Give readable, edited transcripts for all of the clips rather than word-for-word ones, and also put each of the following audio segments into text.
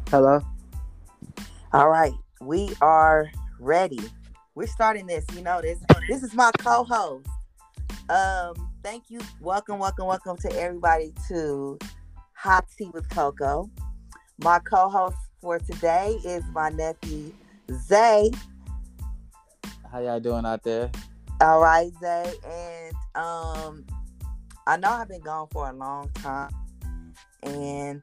Hello. All right, we are ready. We're starting this. This is my co-host. Thank you. Welcome to everybody to Hot Tea with Coco. My co-host for today is my nephew Zay. How y'all doing out there? All right, Zay, and I know I've been gone for a long time, and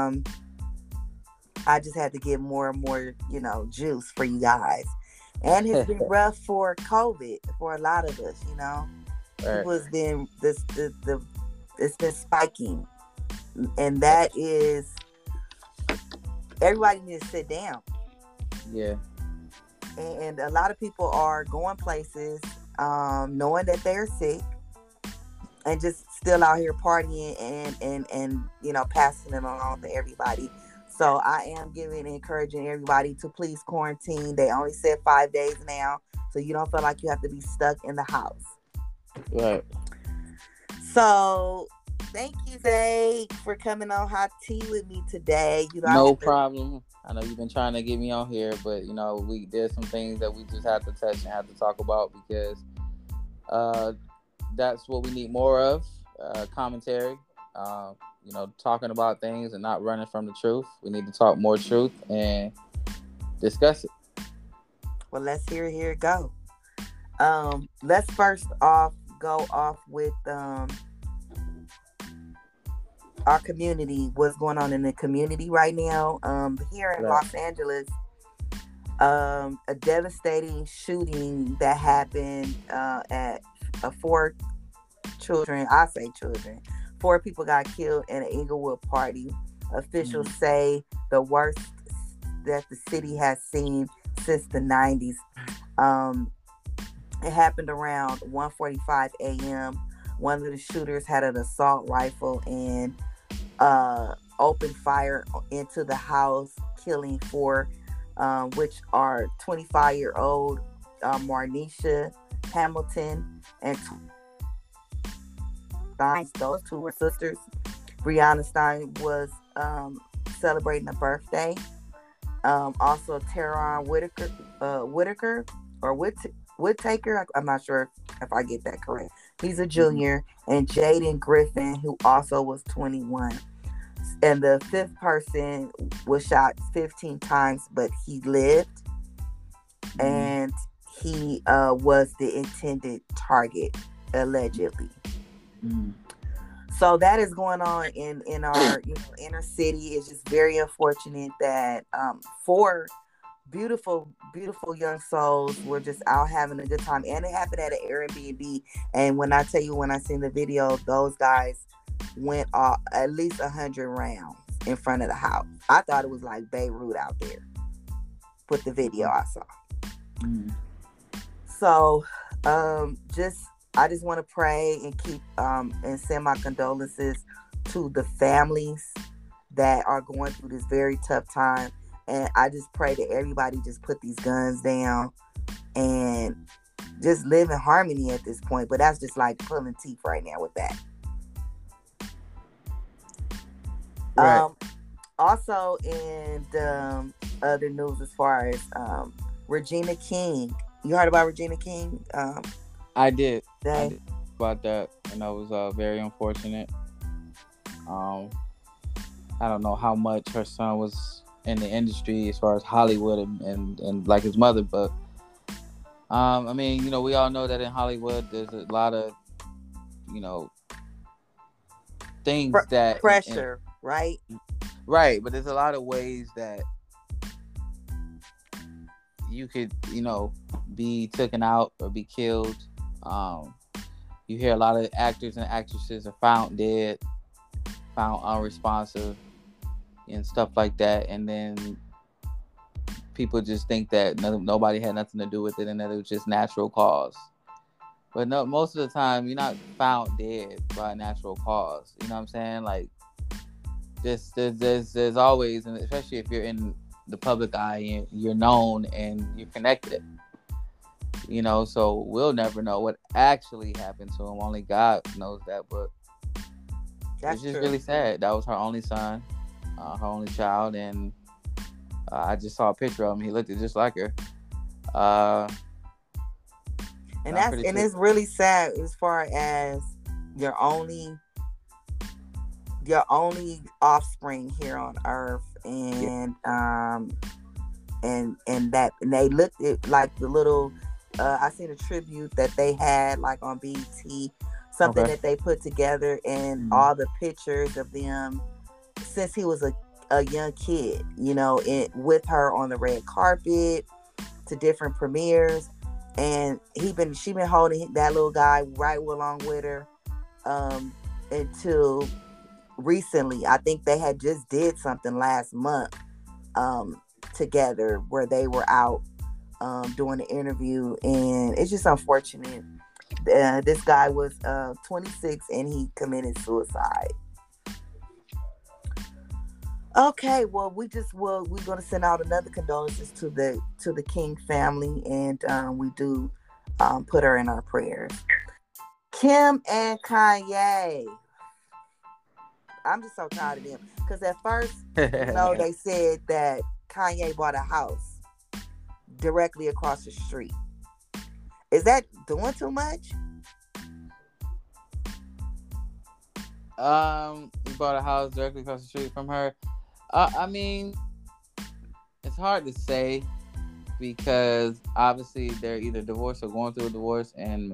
I just had to get more and more, juice for you guys. And it's been rough for COVID for a lot of us. Right. People has been it's been spiking, and that is everybody needs to sit down. Yeah. And a lot of people are going places, knowing that they're sick, and just still out here partying and passing it along to everybody. So I am encouraging everybody to please quarantine. They only said 5 days now, so you don't feel like you have to be stuck in the house. Right. So thank you, Zay, for coming on Hot Tea with me today. I No had to. problem. I know you've been trying to get me on here, but there's some things that we just have to touch and have to talk about because uh that's what we need more of. Commentary. Talking about things and not running from the truth. We need to talk more truth and discuss it. Well, let's hear it go. Let's first off go off with our community. What's going on in the community right now? Here in Right. Los Angeles, a devastating shooting that happened at four children. I say children. Four people got killed in an Inglewood party. Officials say the worst that the city has seen since the 90s. Um, it happened around 1:45 a.m. One of the shooters had an assault rifle and opened fire into the house, killing four, which are 25-year-old Marnisha Hamilton and Stein. Those two were sisters. Brianna Stein was celebrating a birthday. Also, Teron Whitaker or Whittaker. I'm not sure if I get that correct. He's a junior, and Jaden Griffin, who also was 21. And the fifth person was shot 15 times, but he lived, and he was the intended target, allegedly. Mm-hmm. So that is going on in our inner city. It's just very unfortunate that four beautiful young souls were just out having a good time, and it happened at an Airbnb. And when I tell you, when I seen the video, those guys went off at least 100 rounds in front of the house. I thought it was like Beirut out there. Put the video I saw. Mm-hmm. So, just I just want to pray and keep and send my condolences to the families that are going through this very tough time. And I just pray that everybody just put these guns down and just live in harmony at this point. But that's just like pulling teeth right now with that. Right. Also in the other news, as far as Regina King, you heard about Regina King? I did. They About that, and that was very unfortunate. I don't know how much her son was in the industry as far as Hollywood and like his mother, but I mean, we all know that in Hollywood there's a lot of things that pressure, right? Right, but there's a lot of ways that you could be taken out or be killed. You hear a lot of actors and actresses are found dead, found unresponsive, and stuff like that, and then people just think that nobody had nothing to do with it and that it was just natural cause. But no, most of the time you're not found dead by a natural cause. You know what I'm saying? Like, there's always, and especially if you're in the public eye and you're known and you're connected, so we'll never know what actually happened to him. Only God knows that. But That's it's just true. really sad. That was her only son, her only child, and I just saw a picture of him. He looked just like her. Uh, And I'm that's pretty and sure. it's really sad as far as your only your only offspring here on earth, Yeah. and they looked at like the little I seen a tribute that they had like on BT, something Okay. that they put together, and Mm. all the pictures of them since he was a young kid, with her on the red carpet to different premieres, and she been holding that little guy right along with her, um until recently. I think they had just did something last month, together, where they were out, doing an interview, and it's just unfortunate. This guy was 26 and he committed suicide. Okay, well, we're gonna send out another condolences to the King family, and we do put her in our prayers. Kim and Kanye. I'm just so tired of them because at first, they said that Kanye bought a house directly across the street. Is that doing too much? We bought a house directly across the street from her. I mean, it's hard to say because obviously they're either divorced or going through a divorce, and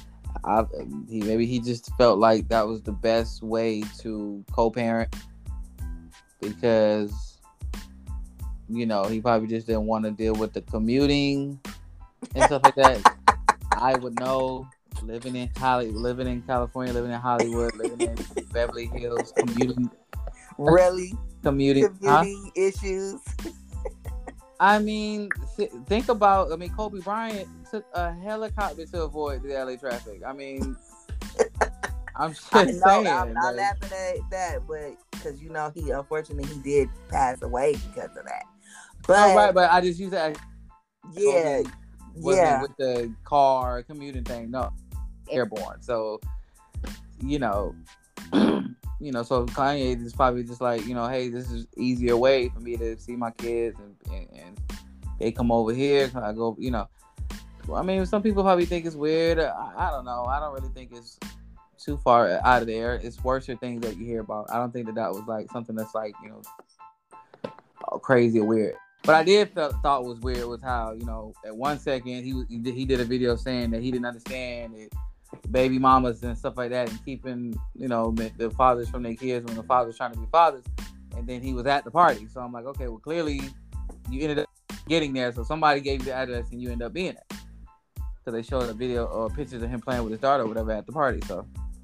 he just felt like that was the best way to co-parent because he probably just didn't want to deal with the commuting and stuff like that. I would know, living in California, living in Hollywood, living in Beverly Hills, Really? commuting, huh? Community issues. I mean, think about. I mean, Kobe Bryant took a helicopter to avoid the LA traffic. I mean, I'm just saying. I'm not Like, laughing at that, but because he unfortunately he did pass away because of that. no, But right, but I just use that. yeah, Kobe wasn't with the car commuting thing. No, airborne. So, you know, so Kanye is probably just like, hey, this is easier way for me to see my kids, and they come over here. I go, I mean, some people probably think it's weird. I don't know. I don't really think it's too far out of there. It's worse things that you hear about. I don't think that was like something that's like, crazy or weird. But I did thought was weird was how, at 1 second he did a video saying that he didn't understand it, baby mamas and stuff like that, and keeping the fathers from their kids when the fathers trying to be fathers, and then he was at the party. So I'm like, okay, well, clearly you ended up getting there, so somebody gave you the address and you end up being there. So they showed a video or pictures of him playing with his daughter or whatever at the party. So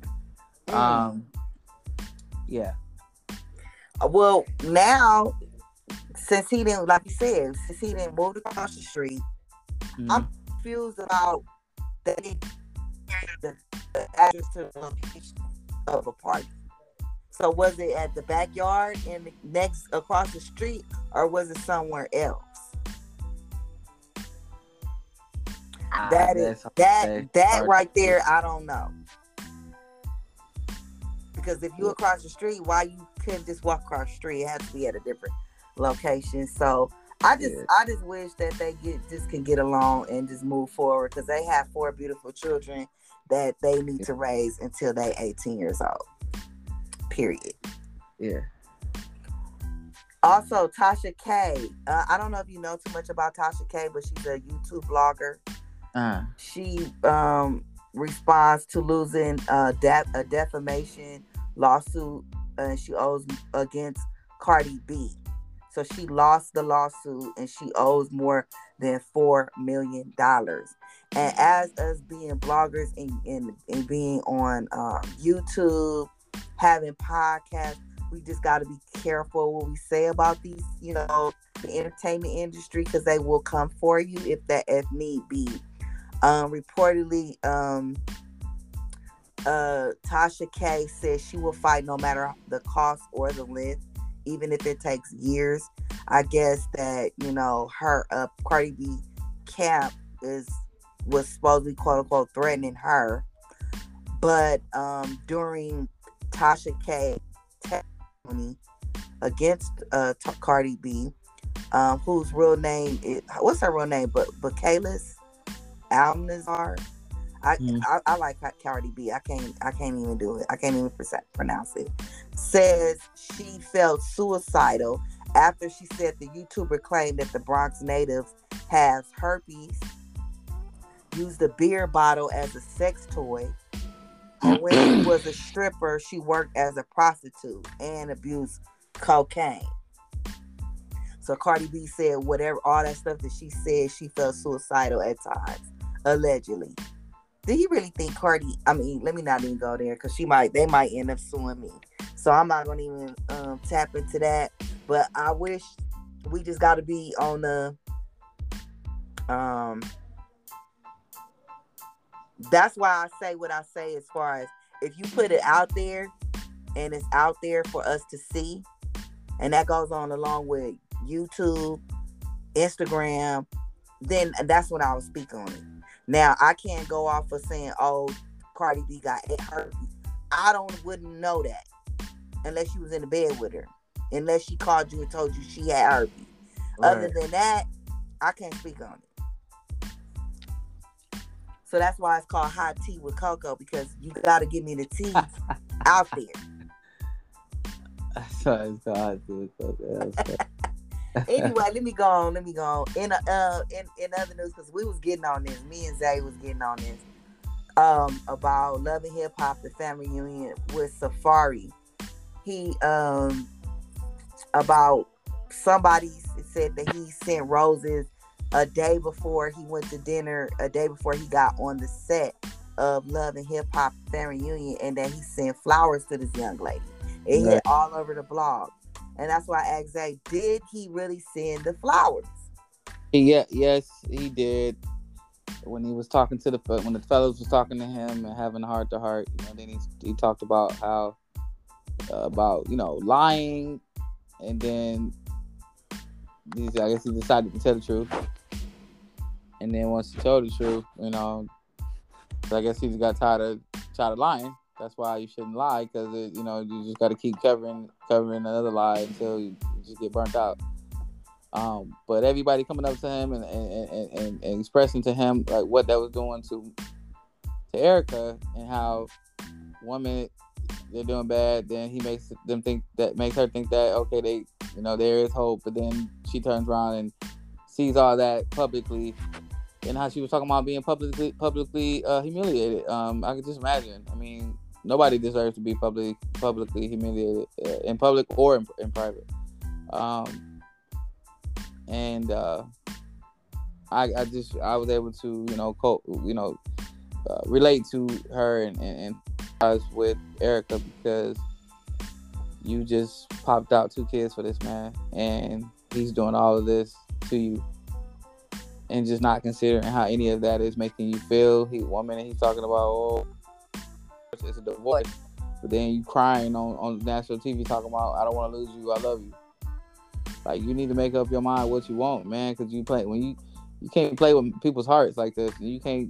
yeah. Well, now, since he didn't, like you said, since he didn't move across the street, I'm confused about the address to the location of a party. So was it at the backyard and next across the street, or was it somewhere else? That right there, I don't know. Because if you across the street, why you couldn't just walk across the street? It has to be at a different location. So I just wish that they can get along and just move forward, because they have 4 beautiful children that they need to raise until they 18 years old. Period. Yeah. Also, Tasha K. I don't know if you know too much about Tasha K, but she's a YouTube blogger. She responds to losing a defamation lawsuit she owes against Cardi B. So she lost the lawsuit and she owes more than $4 million. And as us being bloggers and being on YouTube, having podcasts, we just got to be careful what we say about these, the entertainment industry, because they will come for you if need be. Reportedly, Tasha K says she will fight no matter the cost or the length, even if it takes years. I guess that, her Cardi B camp was supposedly, quote unquote, threatening her. But during Tasha K testimony against Cardi B, whose real name is, what's her real name? But Bakalis Almanzar. I like Cardi B. I can't even do it. I can't even pronounce it. Says she felt suicidal after she said the YouTuber claimed that the Bronx native has herpes, used a beer bottle as a sex toy, and when she was a stripper, she worked as a prostitute and abused cocaine. So Cardi B said whatever, all that stuff that she said, she felt suicidal at times, allegedly. Do you really think Cardi? I mean, let me not even go there because they might end up suing me. So I'm not gonna even tap into that. But I wish we just got to be on the. That's why I say what I say as far as if you put it out there and it's out there for us to see, and that goes on along with YouTube, Instagram, then that's when I will speak on it. Now, I can't go off of saying, oh, Cardi B got herpes. Wouldn't know that unless you was in the bed with her. Unless she called you and told you she had herpes. Right. Other than that, I can't speak on it. So that's why it's called hot tea with cocoa, because you got to give me the tea out there. That's why it's called hot tea with cocoa. Anyway, let me go on. In other news, because we was getting on this, me and Zay was getting on this, about Love and Hip Hop, the family reunion with Safari. He about somebody said that he sent roses a day before he went to dinner, a day before he got on the set of Love and Hip Hop family reunion, and that he sent flowers to this young lady. It hit all over the blog. And that's why I asked Zay, did he really send the flowers? Yes, he did. When he was talking to when the fellows was talking to him and having a heart to heart, then he talked about how about lying, and then I guess he decided to tell the truth. And then once he told the truth, I guess he just got tired of lying. That's why you shouldn't lie, because you just got to keep covering another lie until you just get burnt out. But everybody coming up to him and expressing to him like what that was doing to Erica, and how one minute they're doing bad, then he makes her think that okay, there is hope, but then she turns around and sees all that publicly, and how she was talking about being publicly humiliated. I could just imagine. I mean, nobody deserves to be publicly humiliated in public or in private. I was able to relate to her and with Erica, because you just popped out 2 kids for this man, and he's doing all of this to you, and just not considering how any of that is making you feel. One minute he's talking about, it's a divorce, but then you crying on national TV talking about, I don't want to lose you, I love you. Like, you need to make up your mind what you want, man, because you can't play with people's hearts like this. You can't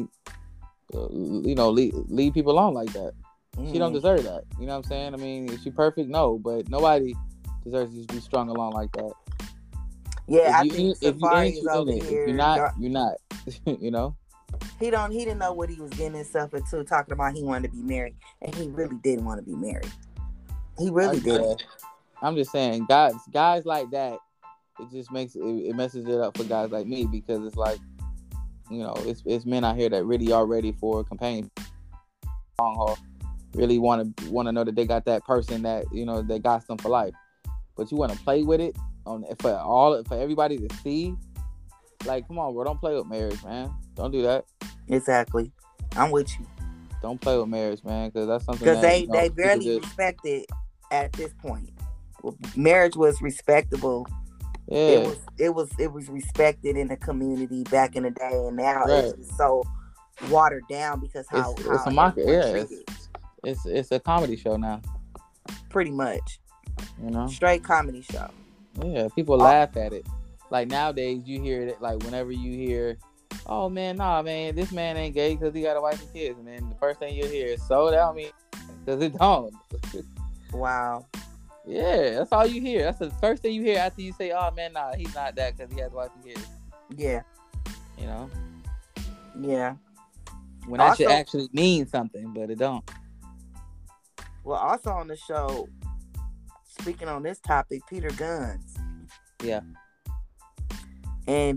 leave people alone like that. She don't deserve that. You know what I'm saying? I mean, is she perfect? No, but nobody deserves to be strung along like that. Yeah, I think Safari is over here. If you're not, you're not. He didn't know what he was getting himself into, talking about he wanted to be married, and he really didn't want to be married. He really didn't. I'm just saying, guys like that, it just messes it up for guys like me, because it's like, it's men out here that really are ready for companion, long haul, really want to know that they got that person that that got them for life. But you want to play with it for everybody to see. Like, come on, bro, don't play with marriage, man. Don't do that. Exactly, I'm with you. Don't play with marriage, man, because that's something. Because they barely respect it at this point. Marriage was respectable. Yeah, it was respected in the community back in the day, and now it's so watered down because how it's a market. Yeah, it's a comedy show now. Pretty much, straight comedy show. Yeah, people laugh at it. Like, nowadays, you hear it, like, whenever you hear, oh man, nah, man, this man ain't gay because he got a wife and kids, and then the first thing you hear is, so that don't mean, because it don't. Wow. Yeah, that's all you hear. That's the first thing you hear after you say, "Oh man, nah, he's not that because he has wife and kids." Yeah. You know, Yeah. when that should Also, actually mean something, but it don't. well, also on the show, speaking on this topic, Peter Guns. Yeah. And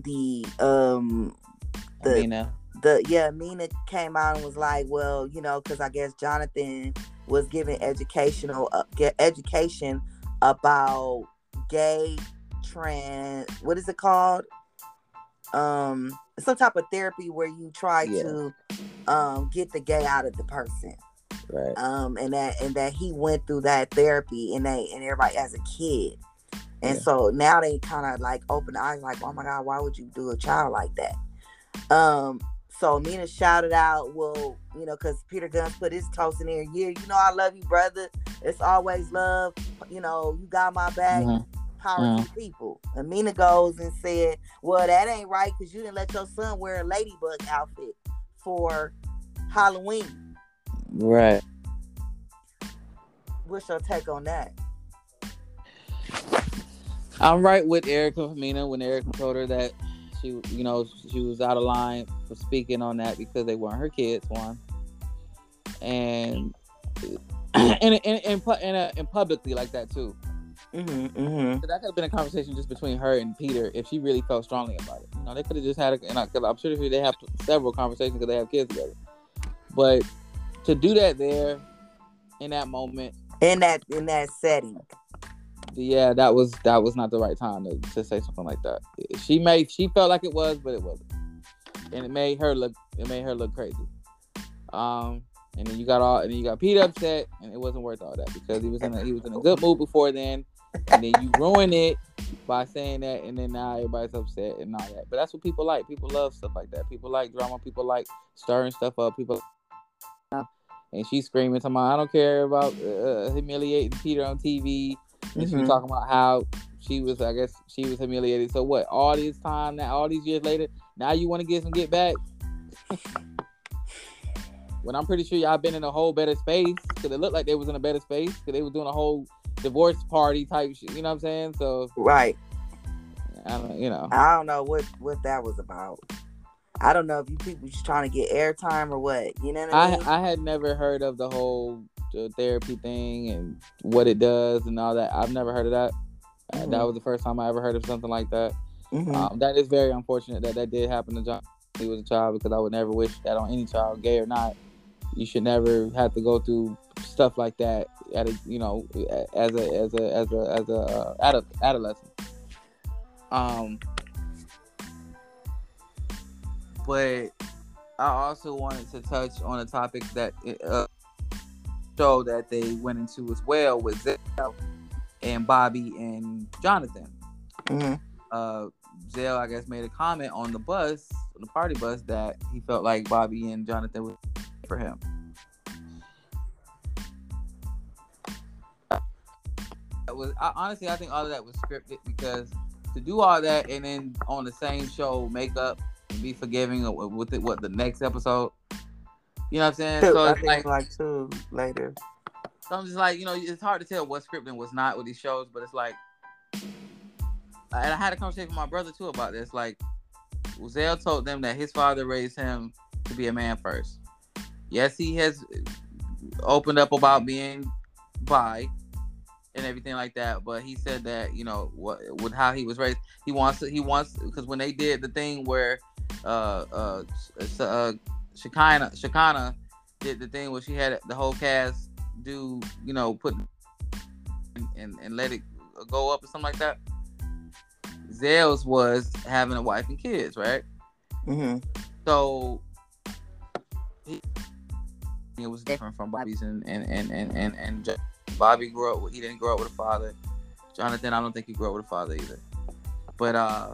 Amina. Mina came out and was like, well, because I guess Jonathan was giving education about gay, trans, what is it called? Some type of therapy where you try to get the gay out of the person. Right. And that he went through that therapy and everybody as a kid. And so now they kind of like open the eyes like, oh my God, why would you do a child like that? So Mina shouted out, well, because Peter Guns put his toast in there, yeah, I love you, brother. It's always love. You got my back. Power to people. And Mina goes and said, well, that ain't right because you didn't let your son wear a ladybug outfit for Halloween. Right. What's your take on that? I'm right with Erica Mina when Erica told her that she was out of line for speaking on that because they weren't her kids, one, and publicly like that too. So that could have been a conversation just between her and Peter if she really felt strongly about it. They could have just had because I'm sure they have several conversations because they have kids together. But to do that there in that moment, in that setting. Yeah, that was not the right time to say something like that. She felt like it was, but it wasn't, and it made her look crazy. And then you got Pete upset, and it wasn't worth all that because he was in a good mood before then, and then you ruin it by saying that, and then now everybody's upset and all that. But that's what people like. People love stuff like that. People like drama. People like stirring stuff up. People. And she's screaming to me, I don't care about humiliating Peter on TV. And she was talking about how she was humiliated. So what? All this time now, all these years later, now you want to get back? When I'm pretty sure y'all been in a whole better space because it looked like they was in a better space because they was doing a whole divorce party type shit. You know what I'm saying? So right. I don't know what that was about. I don't know if you people just trying to get airtime or what. You know what I mean? I had never heard of the whole therapy thing and what it does and all that. I've never heard of that. That was the first time I ever heard of something like that. That is very unfortunate that did happen to John when he was a child because I would never wish that on any child, gay or not. You should never have to go through stuff like that at as a adolescent. But I also wanted to touch on a topic that show that they went into as well with Zell and Bobby and Jonathan. Zell, I guess, made a comment on the party bus, that he felt like Bobby and Jonathan was for him. Honestly, I think all of that was scripted because to do all that and then on the same show make up and be forgiving with it, the next episode, you know what I'm saying? So I think like two later. So I'm just like, it's hard to tell what's scripted and what's not with these shows, but it's like, and I had a conversation with my brother too about this. Like, Zell told them that his father raised him to be a man first. Yes, he has opened up about being bi and everything like that, but he said that with how he was raised, he wants because when they did the thing where Shekinah did the thing where she had the whole cast do put and let it go up or something like that. Zell's was having a wife and kids, right? So it was different from Bobby's and Bobby he didn't grow up with a father. Jonathan, I don't think he grew up with a father either. But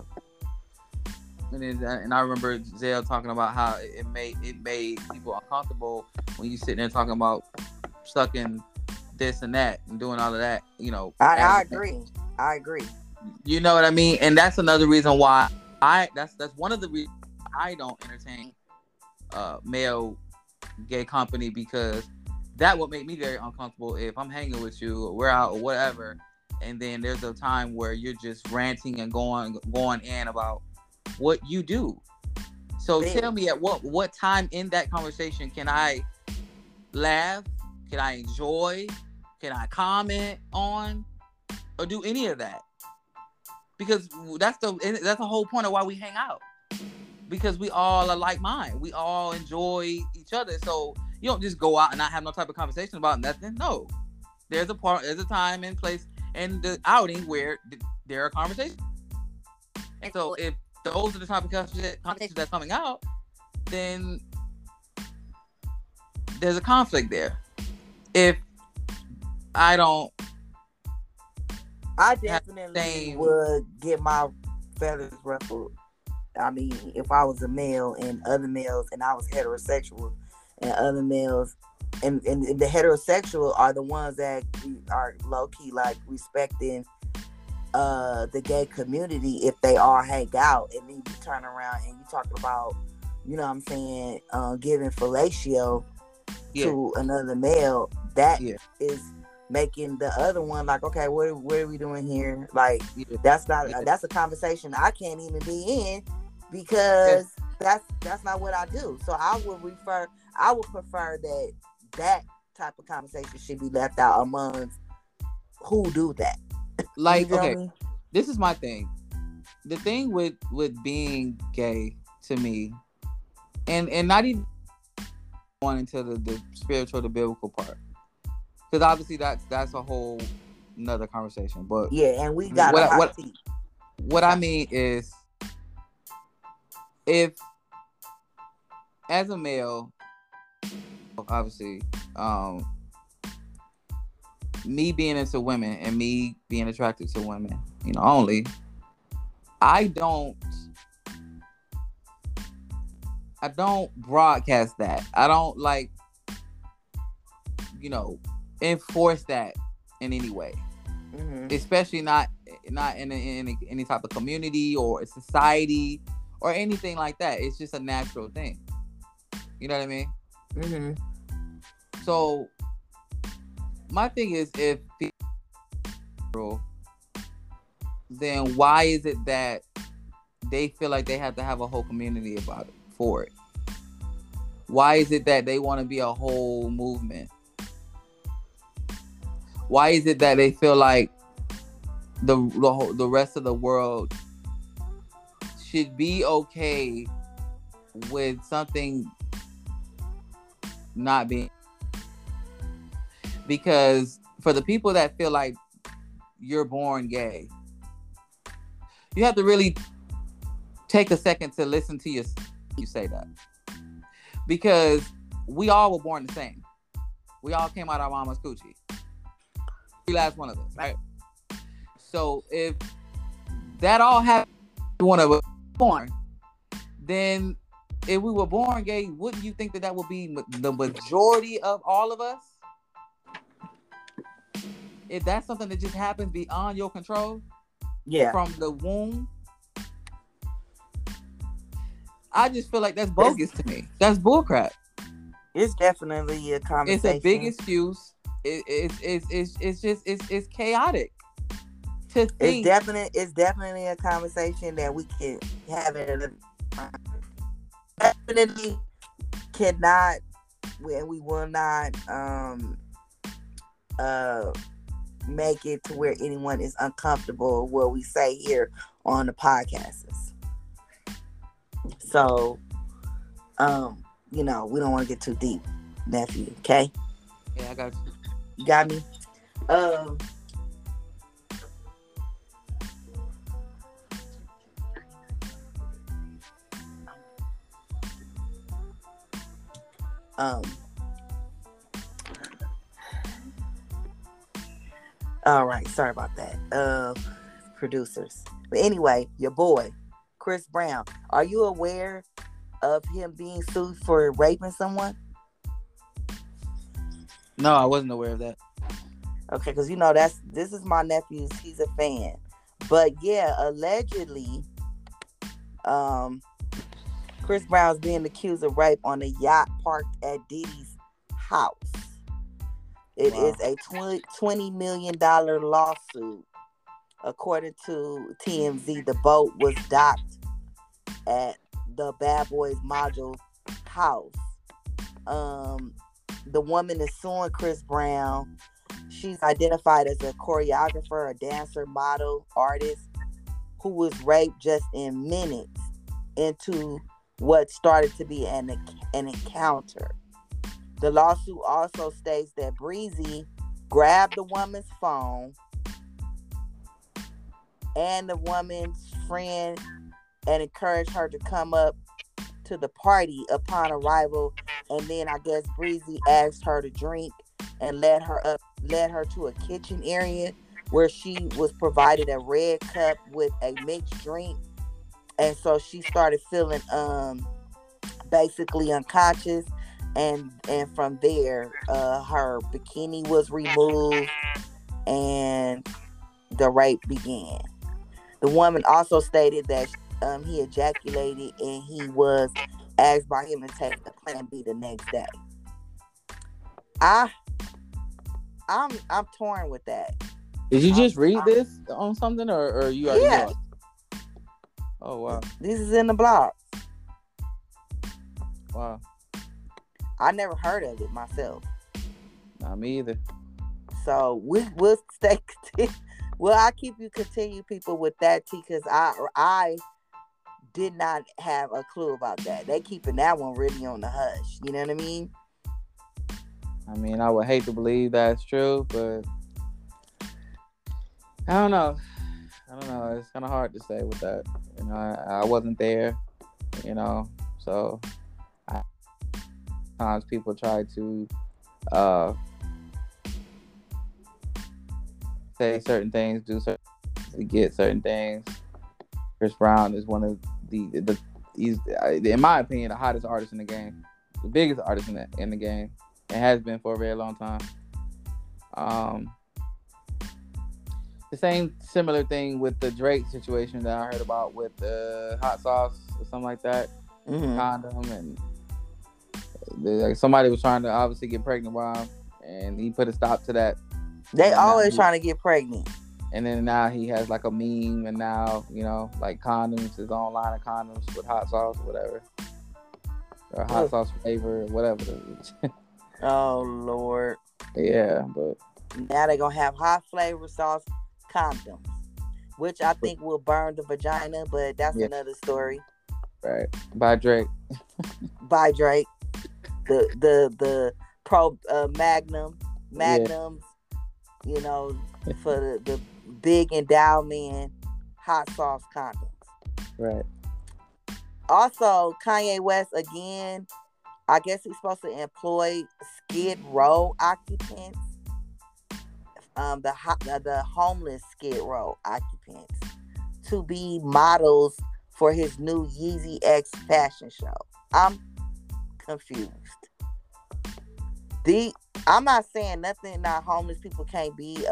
and I remember Zell talking about how it made people uncomfortable when you sit there talking about sucking this and that and doing all of that. I agree. You know what I mean? And that's another reason why that's one of the reasons I don't entertain male gay company, because that would make me very uncomfortable if I'm hanging with you or we're out or whatever and then there's a time where you're just ranting and going in about what you do. So tell me, at what time in that conversation can I laugh? Can I enjoy? Can I comment on or do any of that? Because that's the whole point of why we hang out. Because we all are like mind. We all enjoy each other. So you don't just go out and not have no type of conversation about nothing. No. There's a time and place in the outing where there are conversations. And so if those are the type of conversations that's coming out, then there's a conflict there. If I definitely would get my feathers ruffled. I mean, if I was a male and other males, and I was heterosexual, and other males, and the heterosexual are the ones that are low key like respecting the gay community if they all hang out, and then you turn around and you talk about, you know what I'm saying, giving fellatio to another male, that is making the other one like, okay, what are we doing here? Like, that's a conversation I can't even be in, because that's not what I do. So I would prefer that type of conversation should be left out amongst who do that. Like, okay, this is my thing. The thing with being gay to me, and not even going into the spiritual, the biblical part, because obviously that's a whole another conversation. But and we got what I mean is, if as a male, obviously, me being into women and me being attracted to women, only, I don't broadcast that. I don't enforce that in any way. Mm-hmm. Especially not in any type of community or society or anything like that. It's just a natural thing. You know what I mean? Mm-hmm. So my thing is, if people, then why is it that they feel like they have to have a whole community about it for it? Why is it that they want to be a whole movement? Why is it that they feel like the rest of the world should be okay with something not being? Because for the people that feel like you're born gay, you have to really take a second to listen to you say that. Because we all were born the same. We all came out of our mama's coochie. Every last one of us, right? So if that all happened, one of us born, then if we were born gay, wouldn't you think that would be the majority of all of us? If that's something that just happens beyond your control, from the womb, I just feel like that's bogus to me. That's bullcrap. It's definitely a conversation. It's a big excuse. It's chaotic to think. It's definitely a conversation that we can have it. Definitely cannot, and we will not make it to where anyone is uncomfortable what we say here on the podcasts. So, we don't want to get too deep, nephew. Okay? Yeah, I got you. You got me? All right, sorry about that. Producers. But anyway, your boy, Chris Brown. Are you aware of him being sued for raping someone? No, I wasn't aware of that. Okay, because this is my nephew's. He's a fan, but yeah, allegedly, Chris Brown's being accused of rape on a yacht parked at Diddy's house. It is a $20 million lawsuit According to TMZ, the boat was docked at the Bad Boys Module house. Um, the woman is suing Chris Brown. She's identified as a choreographer, a dancer, model, artist who was raped just in minutes into what started to be an encounter. The lawsuit also states that Breezy grabbed the woman's phone and the woman's friend and encouraged her to come up to the party upon arrival. And then I guess Breezy asked her to drink and led her to a kitchen area where she was provided a red cup with a mixed drink. And so she started feeling basically unconscious, and from there her bikini was removed and the rape began. The woman also stated that he ejaculated and he was asked by him to take the Plan B the next day. I'm torn with that. Did you just read this on something, or you already know it? Oh wow. This is in the blog. Wow. I never heard of it myself. Not me either. So we'll stay. Well, I keep you continue people with that T, because I did not have a clue about that. They keeping that one really on the hush. You know what I mean? I mean, I would hate to believe that's true, but I don't know. It's kind of hard to say with that. You know, I wasn't there. You know, so sometimes people try to say certain things, do certain things to get certain things. Chris Brown is one of he's, in my opinion, the hottest artist in the game, the biggest artist in the game. It has been for a very long time. The same similar thing with the Drake situation that I heard about with hot sauce or something like that. Mm-hmm. Condom, and somebody was trying to obviously get pregnant by him, and he put a stop to that. They always trying to get pregnant. And then now he has like a meme, and now, you know, like condoms, his own line of condoms with hot sauce or whatever. Or hot sauce flavor or whatever. Oh, Lord. Yeah, but now they're going to have hot flavor sauce condoms, which I think will burn the vagina, but that's another story. Right. By Drake. By Drake. The pro magnums, you know, for the big endowment hot sauce condoms. Right. Also, Kanye West again, I guess he's supposed to employ Skid Row occupants, the homeless Skid Row occupants, to be models for his new Yeezy X fashion show. I'm confused. I'm not saying nothing. Not homeless people can't be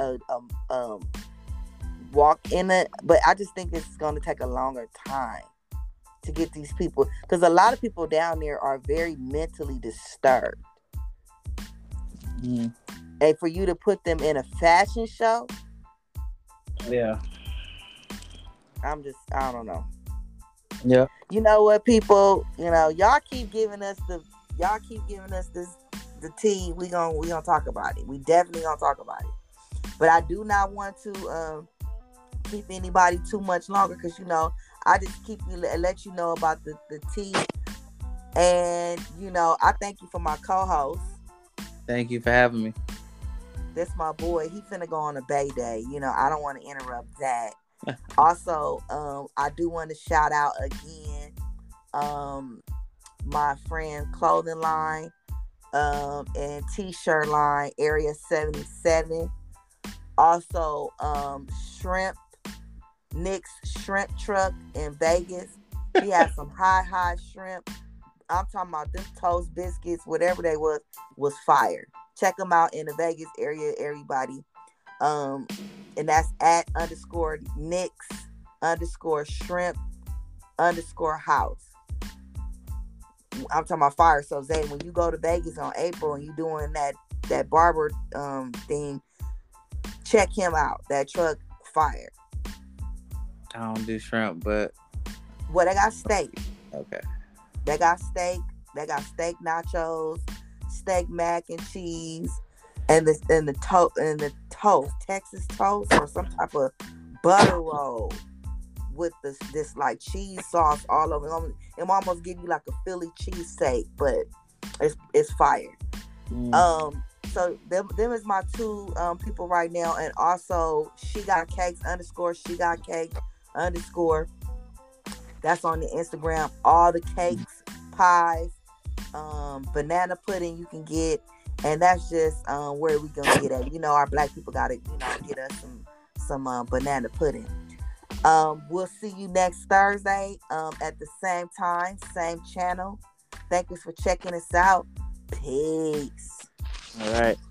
walk in it, but I just think this is going to take a longer time to get these people, because a lot of people down there are very mentally disturbed. Mm. And for you to put them in a fashion show, yeah, I don't know. Yeah. You know what, people? You know, y'all keep giving us the tea. We gonna talk about it. We definitely gonna talk about it. But I do not want to keep anybody too much longer, because, you know, I just let you know about the tea. And, you know, I thank you for my co-host. Thank you for having me. That's my boy. He finna go on a Bay Day. You know, I don't want to interrupt that. Also, I do want to shout out again my friend clothing line and t-shirt line, Area 77. Also, Nick's Shrimp Truck in Vegas. He has some high shrimp. I'm talking about them toast biscuits, whatever they was fire. Check them out in the Vegas area, everybody. And that's at _Nick's _shrimp _house. I'm talking about fire. So Zay, when you go to Vegas on April and you doing that barber thing, check him out. That truck fire. I don't do shrimp, but Well, they got steak. okay. They got steak. They got steak nachos, steak mac and cheese, and the toast, Texas toast, or some type of butter roll with this like cheese sauce all over. It almost give you like a Philly cheesesteak, but it's fire. Mm. So them is my two people right now, and also she got cakes underscore she got cake underscore. That's on the Instagram. All the cakes, pies, banana pudding you can get, and that's just where we gonna get at. Our black people gotta get us some banana pudding. We'll see you next Thursday at the same time, same channel. Thank you for checking us out. Peace. All right.